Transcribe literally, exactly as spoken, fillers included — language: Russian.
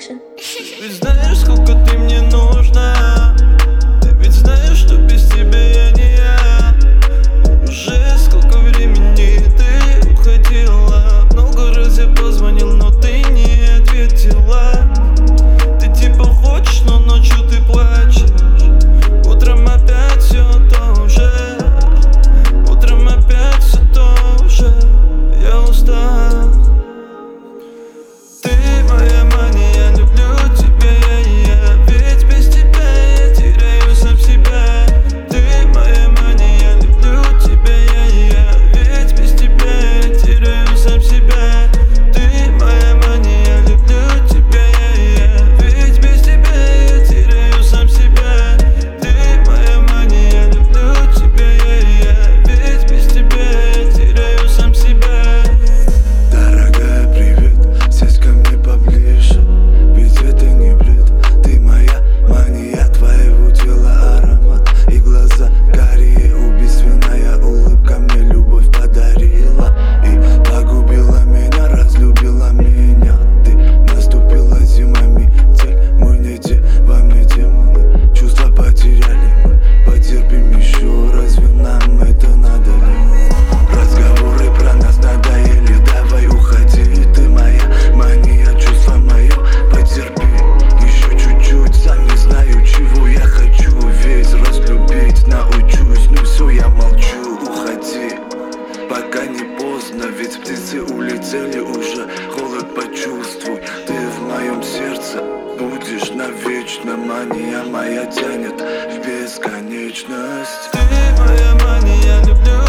Production. Ты ведь знаешь, сколько ты мне нужна. Ты ведь знаешь, что без тебя я не я. Уже сколько времени ты уходила. Много раз я позвонил, но ты не ответила. Ты типа хочешь, но ночью ты плачешь. Утром опять все то же. Утром опять все то же. Я устал. Ты моя мания, я люблю тебя, я, я. Ведь без тебя я теряю сам себя. Ты моя мания, я люблю тебя, я, я. Ведь без тебя я теряю сам себя. Ты моя мания, я люблю тебя, я, я. Ведь без тебя я теряю сам себя. Ты моя мания, я люблю тебя, я, я. Ведь без тебя я теряю сам себя. Дорогая, привет, сядь ко мне поближе. Ведь это не бред. Ты моя мания, твоего тела аромат. И глаза карие, убийственная улыбка мне любовь подарила. И погубила меня, разлюбила меня. Ты наступила зима, метель. Мы не те, во мне демоны. Чувства потеряли мы, потерпим еще. Разве нам это надо ли? Разговоры про нас надоели, давай уходи. Ты моя мания, чувство мое, потерпи еще чуть-чуть. Сам не знаю, чего я хочу, ведь разлюбить научусь. Ну все, я молчу, уходи, пока не поздно. Ведь птицы улетели уже, холод почувствуй. Ты в моем сердце будешь навечно. Мания моя тянет в бесконечность. Ты моя мания, я люблю